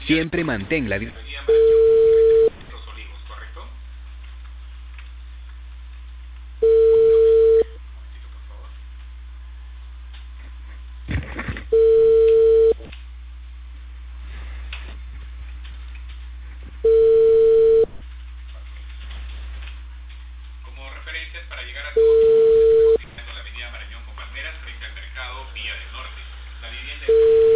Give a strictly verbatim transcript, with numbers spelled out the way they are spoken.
Siempre mantén la... di- Los Olivos, ¿correcto? Como referencias para llegar a todos, utilizando la avenida Marañón con Palmeras frente al mercado Vía del Norte. La vivienda